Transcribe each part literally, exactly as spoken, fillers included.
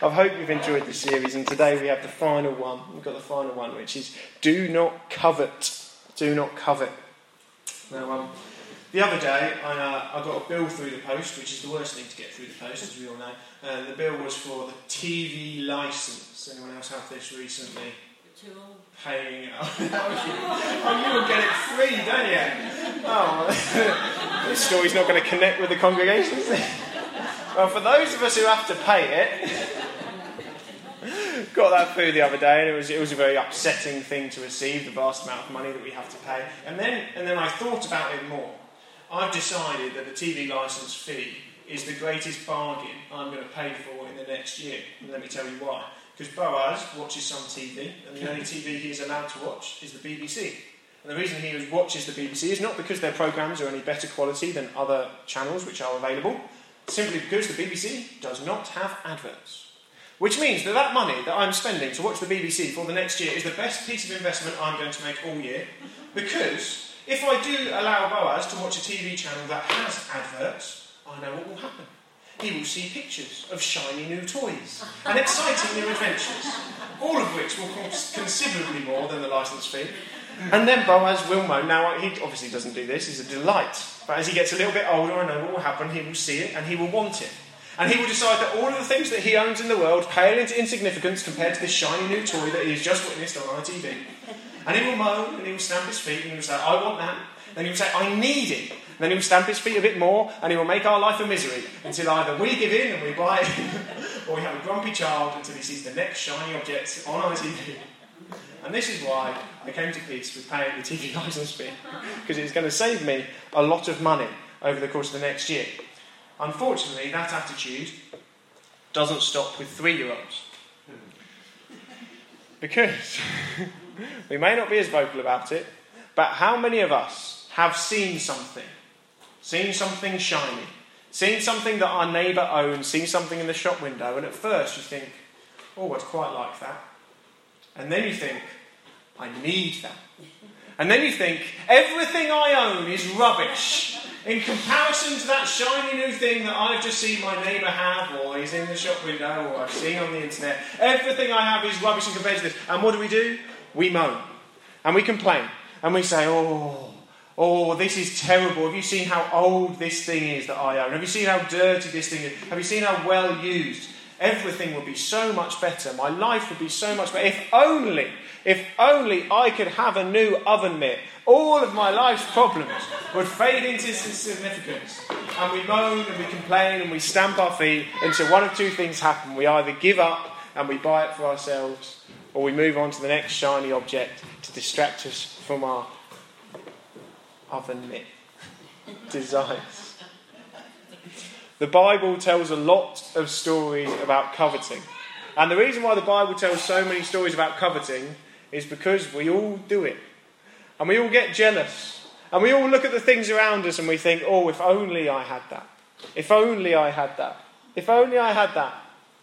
I hope you've enjoyed the series, and today we have the final one. We've got the final one, which is do not covet. Do not covet. Now, um, the other day, I, uh, I got a bill through the post, which is the worst thing to get through the post, as we all know. And the bill was for the T V licence. Anyone else have this recently? Too old. Paying it. Oh, you will get it free, don't you? Oh, this story's not going to connect with the congregation, is it? Well, for those of us who have to pay it, got that through the other day, and it was it was a very upsetting thing to receive, the vast amount of money that we have to pay. And then and then I thought about it more. I've decided that the T V licence fee is the greatest bargain I'm going to pay for in the next year. And let me tell you why. Because Boaz watches some T V, and the only T V he is allowed to watch is the B B C. And the reason he watches the B B C is not because their programmes are any better quality than other channels which are available, simply because the B B C does not have adverts. Which means that that money that I'm spending to watch the B B C for the next year is the best piece of investment I'm going to make all year. Because if I do allow Boaz to watch a T V channel that has adverts, I know what will happen. He will see pictures of shiny new toys and exciting new adventures, all of which will cost considerably more than the licence fee. And then Boaz will moan. Now, he obviously doesn't do this, he's a delight. But as he gets a little bit older, I know what will happen. He will see it and he will want it. And he will decide that all of the things that he owns in the world pale into insignificance compared to this shiny new toy that he's just witnessed on I T V. And he will moan and he will stamp his feet and he will say, I want that. Then he will say, I need it. Then he will stamp his feet a bit more and he will make our life a misery until either we give in and we buy it or we have a grumpy child until he sees the next shiny object on I T V. And this is why I came to peace with paying the T V licence fee, because it's going to save me a lot of money over the course of the next year. Unfortunately, that attitude doesn't stop with three-year-olds. Because we may not be as vocal about it, but how many of us have seen something, seen something shiny, seen something that our neighbour owns, seen something in the shop window, and at first you think, oh, I'd quite like that. And then you think, I need that. And then you think, everything I own is rubbish in comparison to that shiny new thing that I've just seen my neighbour have, or is in the shop window, or I've seen on the internet. Everything I have is rubbish in comparison to this. And what do we do? We moan. And we complain. And we say, oh, oh, this is terrible. Have you seen how old this thing is that I own? Have you seen how dirty this thing is? Have you seen how well used? Everything would be so much better. My life would be so much better. If only, if only I could have a new oven mitt, all of my life's problems would fade into insignificance. And we moan and we complain and we stamp our feet until one of two things happen. We either give up and we buy it for ourselves, or we move on to the next shiny object to distract us from our oven mitt desires. The Bible tells a lot of stories about coveting. And the reason why the Bible tells so many stories about coveting is because we all do it. And we all get jealous. And we all look at the things around us and we think, oh, if only I had that. If only I had that. If only I had that.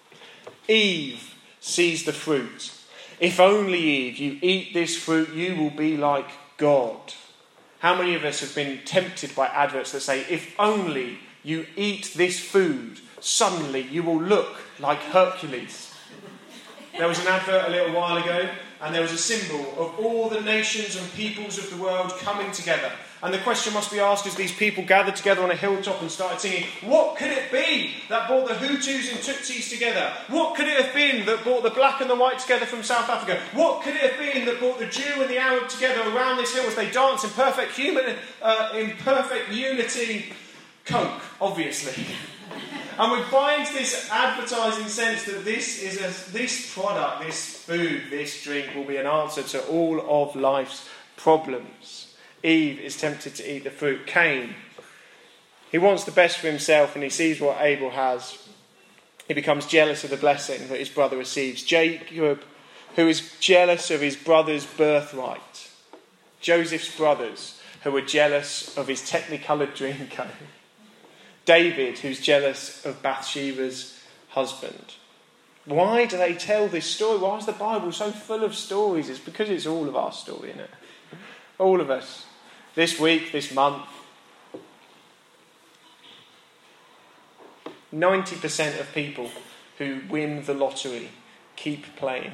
Eve sees the fruit. If only, Eve, you eat this fruit, you will be like God. How many of us have been tempted by adverts that say, if only you eat this food, suddenly you will look like Hercules? There was an advert a little while ago, and there was a symbol of all the nations and peoples of the world coming together. And the question must be asked as these people gathered together on a hilltop and started singing, what could it be that brought the Hutus and Tutsis together? What could it have been that brought the black and the white together from South Africa? What could it have been that brought the Jew and the Arab together around this hill as they dance in perfect human, uh, in perfect unity? Coke, obviously. And we find this advertising sense that this is a, this product, this food, this drink will be an answer to all of life's problems. Eve is tempted to eat the fruit. Cain, he wants the best for himself and he sees what Abel has. He becomes jealous of the blessing that his brother receives. Jacob, who is jealous of his brother's birthright. Joseph's brothers, who were jealous of his technicoloured dream coat. David, who's jealous of Bathsheba's husband. Why do they tell this story? Why is the Bible so full of stories? It's because it's all of our story, isn't it? All of us. This week, this month. ninety percent of people who win the lottery keep playing?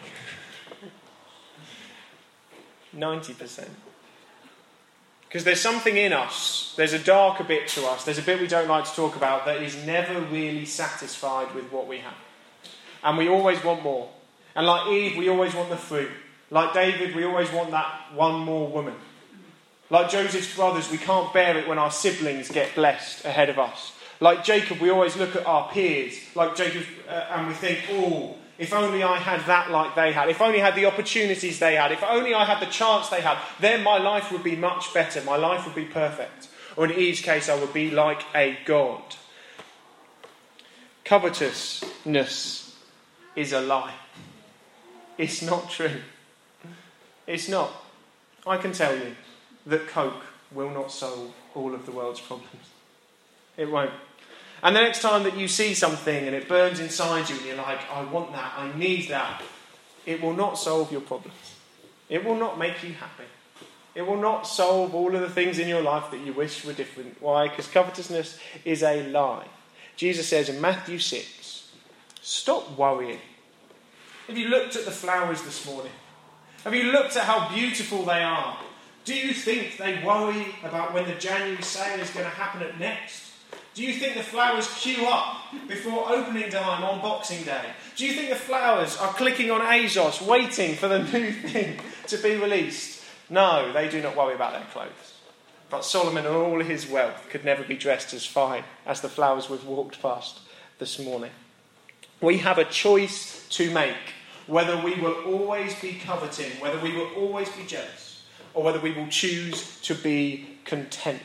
ninety percent. Because there's something in us, there's a darker bit to us, there's a bit we don't like to talk about that is never really satisfied with what we have. And we always want more. And like Eve, we always want the fruit. Like David, we always want that one more woman. Like Joseph's brothers, we can't bear it when our siblings get blessed ahead of us. Like Jacob, we always look at our peers, like Jacob, uh, and we think, oh, if only I had that like they had. If only I had the opportunities they had. If only I had the chance they had. Then my life would be much better. My life would be perfect. Or in Eve's case, I would be like a god. Covetousness is a lie. It's not true. It's not. I can tell you that Coke will not solve all of the world's problems. It won't. And the next time that you see something and it burns inside you and you're like, I want that, I need that, it will not solve your problems. It will not make you happy. It will not solve all of the things in your life that you wish were different. Why? Because covetousness is a lie. Jesus says in Matthew six, stop worrying. Have you looked at the flowers this morning? Have you looked at how beautiful they are? Do you think they worry about when the January sale is going to happen at Next? Do you think the flowers queue up before opening time on Boxing Day? Do you think the flowers are clicking on ASOS waiting for the new thing to be released? No, they do not worry about their clothes. But Solomon and all his wealth could never be dressed as fine as the flowers we've walked past this morning. We have a choice to make, whether we will always be coveting, whether we will always be jealous, or whether we will choose to be content.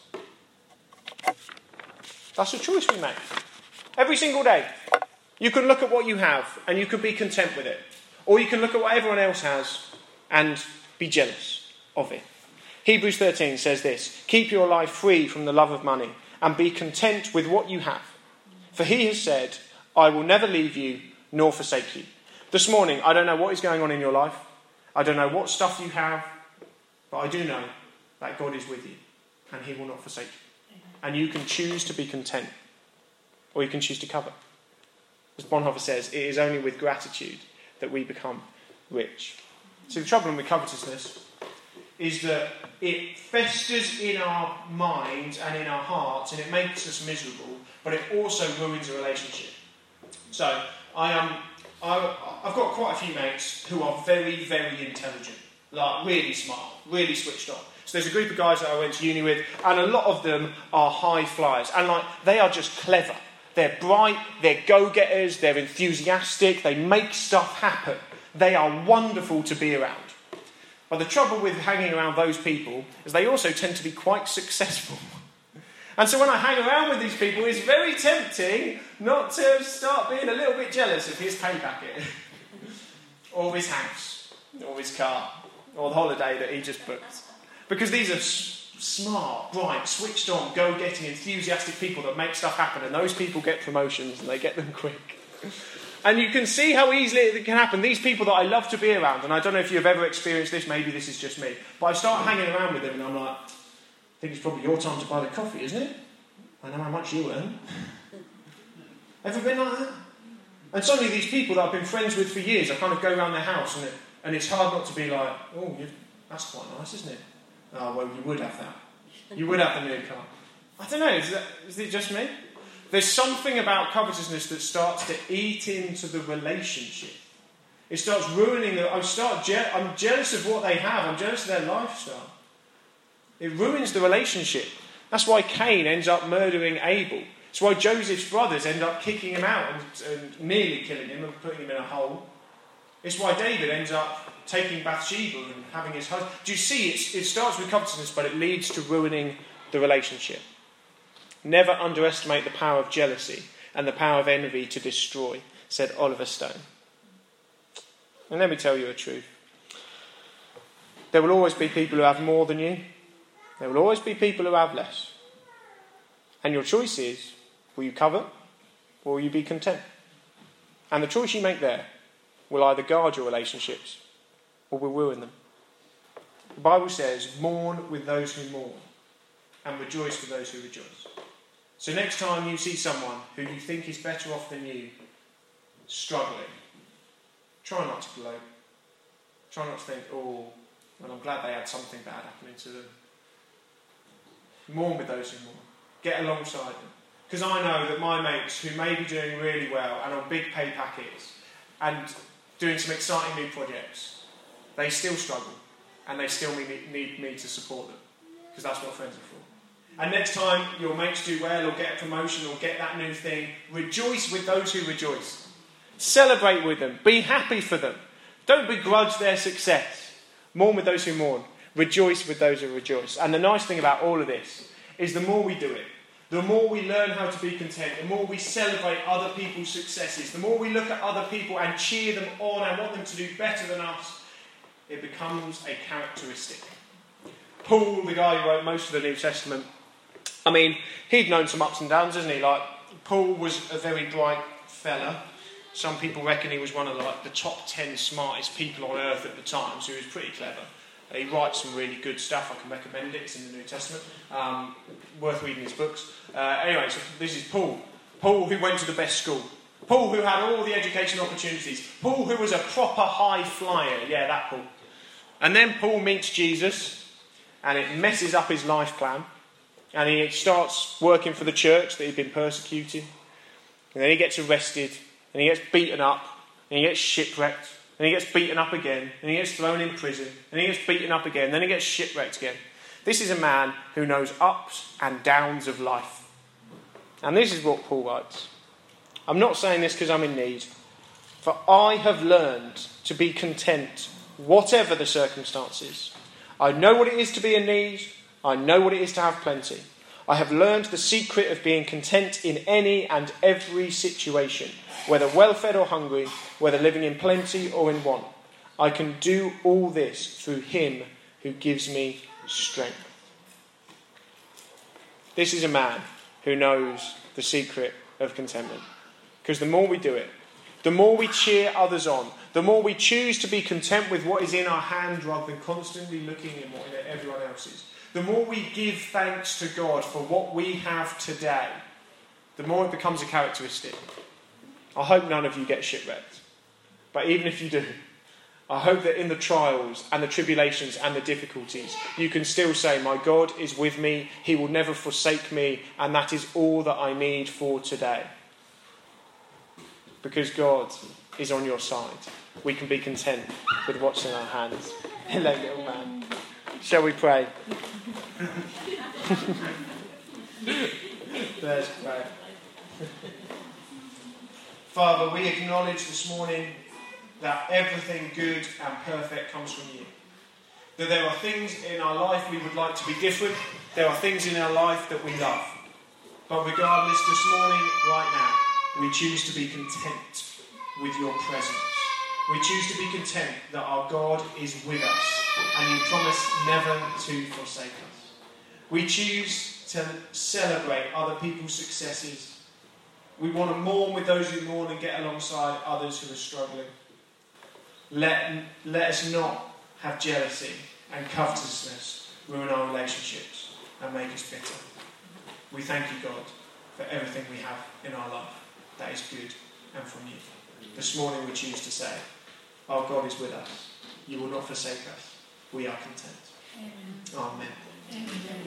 That's a choice we make. Every single day. You can look at what you have and you can be content with it. Or you can look at what everyone else has and be jealous of it. Hebrews thirteen says this, keep your life free from the love of money and be content with what you have. For he has said, I will never leave you nor forsake you. This morning, I don't know what is going on in your life. I don't know what stuff you have. But I do know that God is with you and he will not forsake you. And you can choose to be content, or you can choose to covet. As Bonhoeffer says, it is only with gratitude that we become rich. See, the trouble with covetousness is that it festers in our minds and in our hearts, and it makes us miserable, but it also ruins a relationship. So, I am, I, I've got quite a few mates who are very, very intelligent, like really smart, really switched on. So there's a group of guys that I went to uni with, and a lot of them are high flyers. And like, they are just clever. They're bright, they're go-getters, they're enthusiastic, they make stuff happen. They are wonderful to be around. But the trouble with hanging around those people is they also tend to be quite successful. And so when I hang around with these people, it's very tempting not to start being a little bit jealous of his pay packet. Or of his house, or his car, or the holiday that he just booked. Because these are s- smart, bright, switched on, go-getting, enthusiastic people that make stuff happen, and those people get promotions and they get them quick. And you can see how easily it can happen. These people that I love to be around, and I don't know if you've ever experienced this, maybe this is just me, but I start hanging around with them and I'm like, I think it's probably your time to buy the coffee, isn't it? I know how much you earn. Ever been like that? And suddenly these people that I've been friends with for years, I kind of go around their house and, it, and it's hard not to be like, oh, you've, that's quite nice, isn't it? Oh, well, you would have that. You would have the new car. I don't know, is, that, is it just me? There's something about covetousness that starts to eat into the relationship. It starts ruining the... I start je- I'm jealous of what they have. I'm jealous of their lifestyle. It ruins the relationship. That's why Cain ends up murdering Abel. It's why Joseph's brothers end up kicking him out and, and nearly killing him and putting him in a hole. It's why David ends up taking Bathsheba and having his husband. Do you see, it's, it starts with covetousness, but it leads to ruining the relationship. Never underestimate the power of jealousy and the power of envy to destroy, said Oliver Stone. And let me tell you a truth. There will always be people who have more than you. There will always be people who have less. And your choice is, will you covet or will you be content? And the choice you make there will either guard your relationships or will ruin them. The Bible says, mourn with those who mourn and rejoice with those who rejoice. So next time you see someone who you think is better off than you, struggling, try not to gloat. Try not to think, oh, well, I'm glad they had something bad happening to them. Mourn with those who mourn. Get alongside them. Because I know that my mates who may be doing really well and on big pay packets and doing some exciting new projects, they still struggle and they still need, need me to support them. Because that's what friends are for. And next time your mates do well or get a promotion or get that new thing, rejoice with those who rejoice. Celebrate with them. Be happy for them. Don't begrudge their success. Mourn with those who mourn. Rejoice with those who rejoice. And the nice thing about all of this is the more we do it, the more we learn how to be content, the more we celebrate other people's successes, the more we look at other people and cheer them on and want them to do better than us, it becomes a characteristic. Paul, the guy who wrote most of the New Testament, I mean, he'd known some ups and downs, hasn't he? Like, Paul was a very bright fella. Some people reckon he was one of like the top ten smartest people on earth at the time, so he was pretty clever. He writes some really good stuff. I can recommend it. It's in the New Testament. Um, worth reading his books. Uh, anyway, so this is Paul. Paul who went to the best school. Paul who had all the education opportunities. Paul who was a proper high flyer. Yeah, that Paul. And then Paul meets Jesus, and it messes up his life plan. And he starts working for the church that he'd been persecuting. And then he gets arrested, and he gets beaten up, and he gets shipwrecked. And he gets beaten up again, and he gets thrown in prison, and he gets beaten up again, then he gets shipwrecked again. This is a man who knows ups and downs of life. And this is what Paul writes. I'm not saying this because I'm in need, for I have learned to be content, whatever the circumstances. I know what it is to be in need, I know what it is to have plenty. I have learned the secret of being content in any and every situation, whether well-fed or hungry, whether living in plenty or in want. I can do all this through him who gives me strength. This is a man who knows the secret of contentment. Because the more we do it, the more we cheer others on, the more we choose to be content with what is in our hand rather than constantly looking at what everyone else is, the more we give thanks to God for what we have today, the more it becomes a characteristic. I hope none of you get shipwrecked. But even if you do, I hope that in the trials and the tribulations and the difficulties, you can still say, my God is with me, he will never forsake me, and that is all that I need for today. Because God is on your side. We can be content with what's in our hands. Hello, little man. Shall we pray? Let's pray. Father, we acknowledge this morning that everything good and perfect comes from you. That there are things in our life we would like to be different. There are things in our life that we love. But regardless, this morning, right now, we choose to be content with your presence. We choose to be content that our God is with us and you promise never to forsake us. We choose to celebrate other people's successes. We want to mourn with those who mourn and get alongside others who are struggling. Let, let us not have jealousy and covetousness ruin our relationships and make us bitter. We thank you, God, for everything we have in our life that is good and from you. This morning we choose to say, our God is with us. You will not forsake us. We are content. Amen. Amen. Amen.